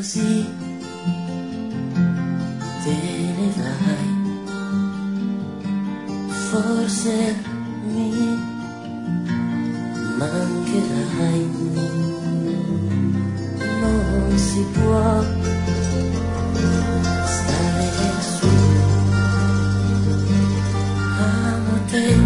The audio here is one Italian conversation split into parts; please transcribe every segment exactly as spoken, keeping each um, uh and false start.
così te ne vai, forse mi mancherai, non si può stare su, amo te,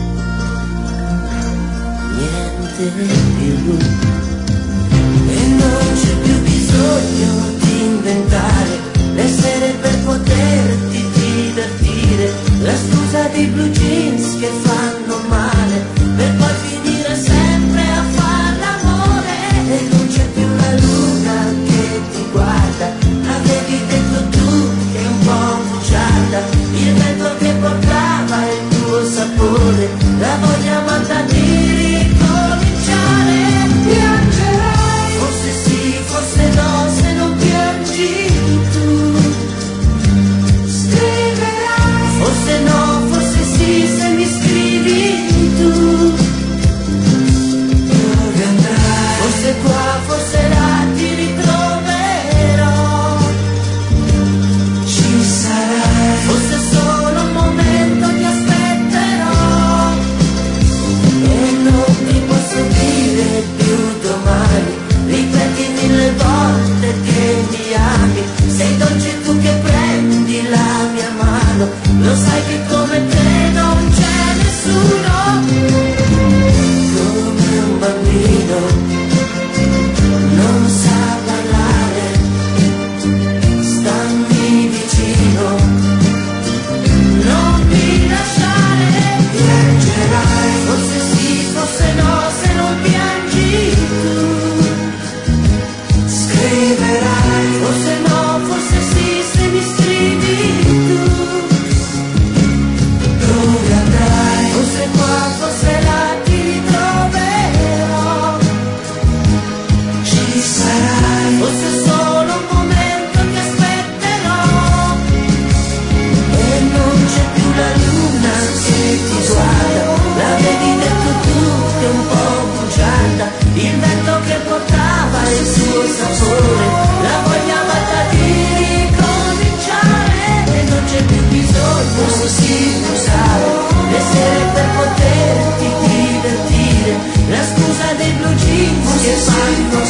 niente più, e non c'è più bisogno di inventare le sere per poterti divertire, la scusa dei blue jeans che fanno male per poi finire sempre a far l'amore, e non c'è più la luna che ti guarda, avevi detto tu che è un po' bugiarda, il vento che portava il tuo sapore, la voglia matta di ricominciare. Piangerai, forse sì, forse no, se non piangi tu. Scriverai, forse no, forse sì, se mi scrivi tu. Dove andrai? Forse qua, forse là ti ritroverò. Ci sarai, forse solo un momento ti aspetterò, e non ti posso dire più domani, ripeti mille volte che mi ami, sei dolce tu che prendi la mia mano, lo sai che come te non c'è nessuno, come un bambino non sa parlare, stammi vicino, non mi lasciare. Piangerai, forse sì, forse no, se non piangi tu. Scriverai, forse no, forse sì, se mi scrivi tu. Dove andrai? Forse qua, forse là ti ritroverò. Ci sarai, forse solo un momento ti aspetterò, e non c'è più la luna che ti guarda, l'avevi detto tu che è un po' bugiarda, il vento che portava il suo sapore, la voglia matta di ricominciare, e non c'è più bisogno di usare le sere per poterti divertire, la scusa dei blue jeans che fanno